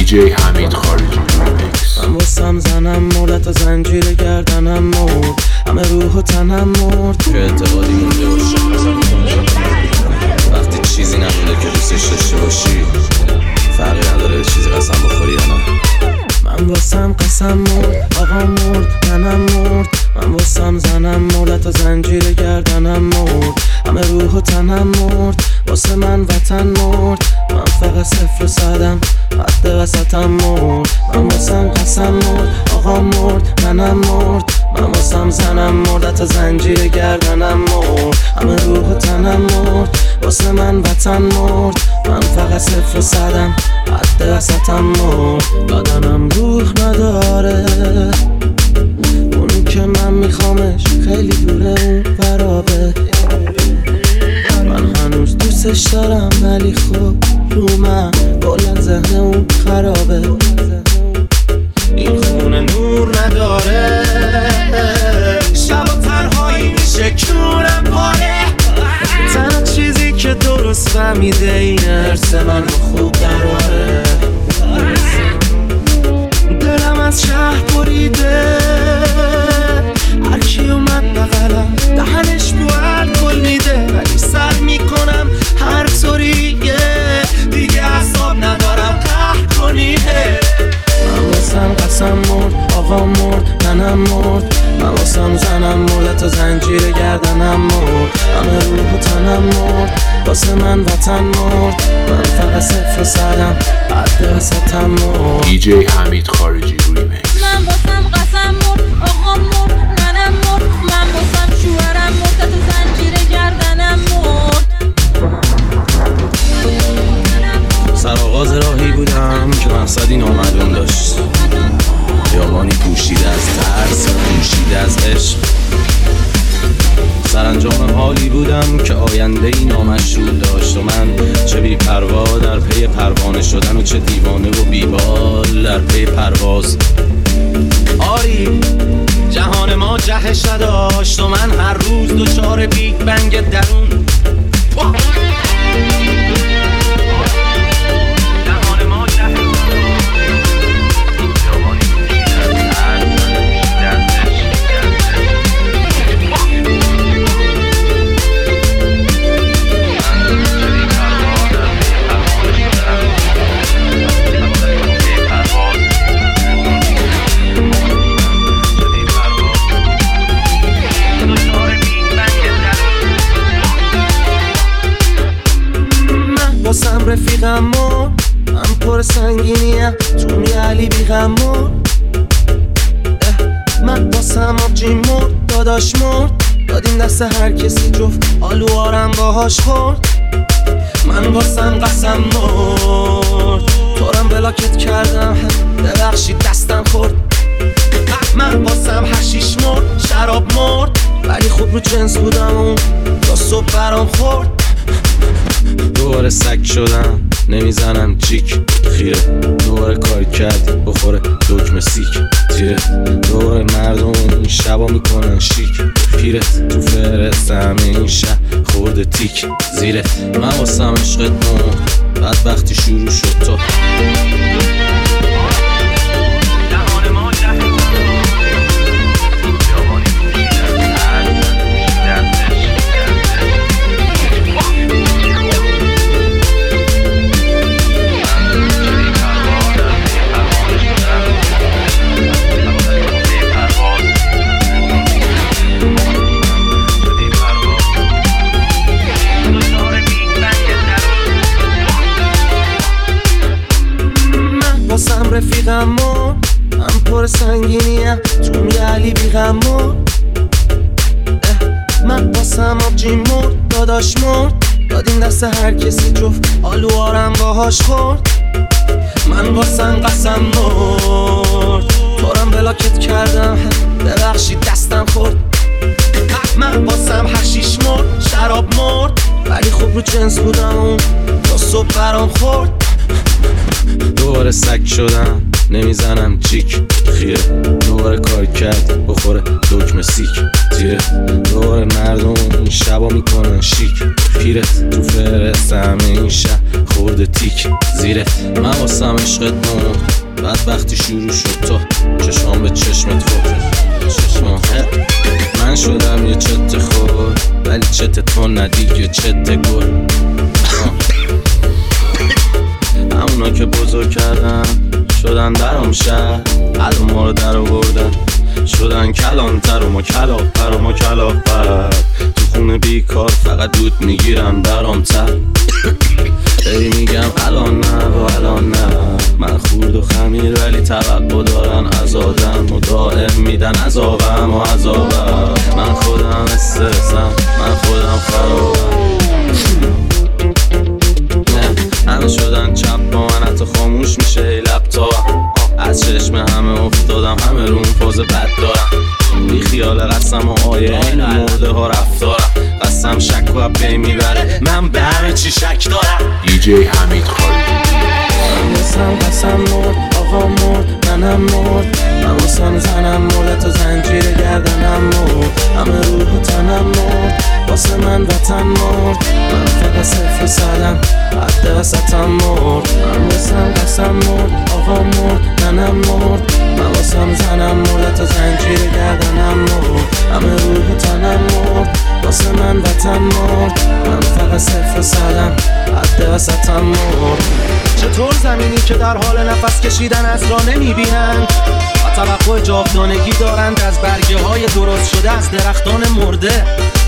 دیجی حمید خارجی ریمیکس. من واسم زنم مرد تا زنجیر گردنم مرد، همه روح و تنم مرد. که اعتقادی مونده باشه وقتی چیزی نمونده که دوستش داشته باشی، فرقی نداره چیزی قسم بخوری یا نه. من واسم قسم مرد، آقا مرد، منم مرد. من واسم زنم مرد تا زنجیر گردنم مرد، همه روح و تنم مرد. واسه من وطن مرد، من فقط صفر و صدم، حد وسطم مرد. من واسم قسم مرد، آقا مرد، منم مرد. من واسم زنم مرد تا زنجیر گردنم مرد، همه روح و تنم مرد. واسه من وطن مرد، من فقط صفر و صدم، حد وسطم مرد. بدنم روح نداره، اونی که من میخوامش خیلی دوره، اون برابه. من هنوز دوستش دارم ولی خب رو من کلن ذهن اون خرابه. این خونه نور نداره، شب و تنهایی میشه کونم پاره. تنها چیزی که درست فهمیده اینه حرس من خوب دراره. دلم از شهر بریده، هرکی اومد بغلم دهنش بو الکل میده، ولی سر میکنم هر طوریه، دیگه اعصاب ندارم قهر کنی. من واسم قسم مرد، آقا مرد، منم مرد. من واسم زنم مرد تا زنجیر گردنم مرد، همه روح و تنم مرد. واسه من وطن مرد، من فقط صفر و صدم، حد وسطم مرد. دیجی حمید خارجی ریمیکس. من واسم قسم مرد، آقا مرد، منم مرد. من واسم شوهرم مرد تا زنجیر گردنم مرد. سرآغاز راهی بودم که مقصدی نامعلوم داشت، خیابانی پوشیده از ترس و پوشیده از عشق. سرانجام حالی بودم که آینده ای نامشروع داشت و من چه بی پروا در پی پروانه شدن و چه دیوانه و بیبال در پی پرواز. آری جهان ما جهش نداشت و من هر روز دچار بیگ بنگ درون. واسم رفیقم مرد، من پر سنگینیم، تو علی بیغم مرد. من واسم آبجی مرد، داداش مرد، دادیم دست هر کسی جفت آلوارم باهاش خورد. من واسم قسم مرد، تورم بلاکت کردم، ببخشید دستم خورد. من واسم حشیش مرد، شراب مرد، ولی خوب رو جنس بودم اون تا صبح برام خورد. دوباره سگ شدم، نمیزنم چیک خیره. دوباره کار کردی بخوره دکمه سیک تیره. دوباره مردم این شبا میکنن شیک پیرت. تو فرست همه این شب خورده تیک زیرت. من واسم عشقت مرد، بعد وقتی شروع شد تو رفیقم مرد، من پر سنگینیم، تو علی بیغم مرد. من واسم آبجی مرد، داداش مرد، دادیم دست هر کسی جفت آلوارم باهاش خورد. من واسم قسم مرد، تورم بلاکت کردم، ببخشید دستم خورد. من واسم حشیش مرد، شراب مرد، ولی خوب رو جنس بودم اون تا صبح برام خورد. دوباره سگ شدم نمیزنم چیک خیره، دوباره کار کرد بخوره دکمه سیک تیره، دوباره مردم این شبا میکنن شیک پیرت تو فرستم این شب خورده تیک زیرت. من واسم عشقت مرد بعد وقتی شروع شد تو چشام به چشمت من شدم یه چت خور ولی چت تو ندیگه چت گل. همونا که بزرگ کردن شدن درام شهر، الان ما رو در آوردن شدن کلانتر و ما کلافتر و ما کلافتر. تو خونه بیکار فقط دود میگیرن برام تر. ای میگم الان نه و الان نه، من خورد و خمیر ولی توقع دارن از آدم و دائم میدن عذابم و عذابم. من خودم استرسم، من خودم خرابم. همه شدن چپ با من حتی خاموش میشه ای لپتاپم. از چشم همه افتادم، همه روم فاز بد دارم. بی خیال قسم و آیه این مرده ها رفتارم. قسم شک و پی میبره، من به همه چی شک دارم. DJ حمید خالجی. قسم مرد آقا مرد منم مرد، من واسم زنم مرد تو زنجیر گردنم مرد. همه روح و تنم مرد واسه من وطن مرد، من فقط صفر صدم حد وسطم مرد. من واسم قسم مرد آقا مرد منم مرد، من واسم زنم مرد تو زنجیر گردنم مرد. همه روح و تنم مرد واسه من وطن مرد، من فقط صفر صدم حد وسطم مرد. چطور زمینی که در حال نفس کشیدن از را نمیبینند و توقع جاودانگی دارند از برگه های درست شده از درختان مرده.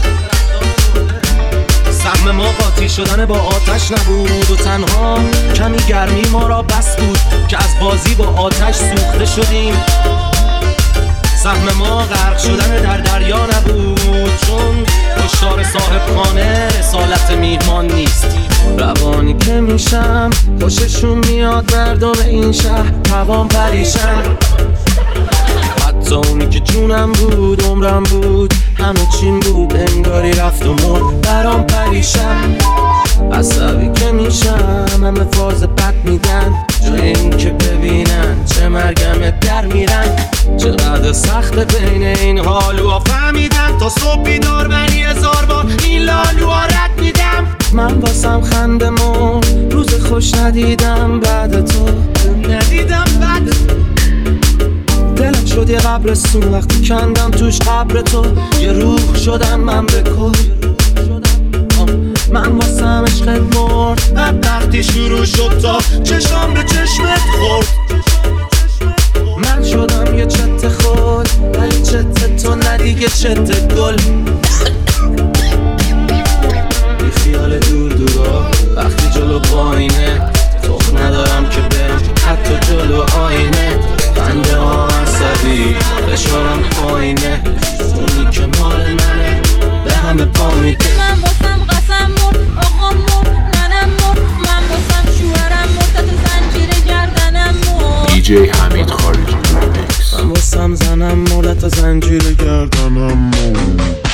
سهم ما قاطی شدن با آتش نبود و تنها کمی گرمی ما را بس بود که از بازی با آتش سوخته شدیم. سهم ما غرق شدن در دریا نبود، چون هشدار صاحب خانه رسالت میهمان نیست. روانی که میشم خوششون میاد مردم این شهر توان پریشن. حتی اونی که جونم بود عمرم بود همه چین بود انگاری رفت و مرد برام پریشن. عصبی که میشم همه فاز بد میدن، جای این که ببینن چه مرگم در میرن. چقدر سخت بین این حالوها فهمیدن، تا صبح بیدار من 1000 بار این لالوها رد میدم. من واسم خنده مرد روز خوش ندیدم بعد تو، ندیدم بعد دلم شد یه قبرستون وقتی کندم توش قبر تو. یه روح شدم من به کل، من واسم عشقت مرد بعد وقتی شروع شد تا چشم به چشمت خورد. من شدم یه چت خود ولی چت تو ندیگه چت گل. بی خیال دور دورا وقتی جلو پایینه، تخ ندارم که برم حتی جلو آینه. بنده ها عصبی فشارم پایینه، اونی که مال منه به همه پا میده. من واسم قسم مرد آقا مرد منم مرد، من واسم شوهرم مرد تو زنجیر گردنم مرد. DJ حمید خالجی. من واسم زنم مرد تا زنجیر گردنم مرد.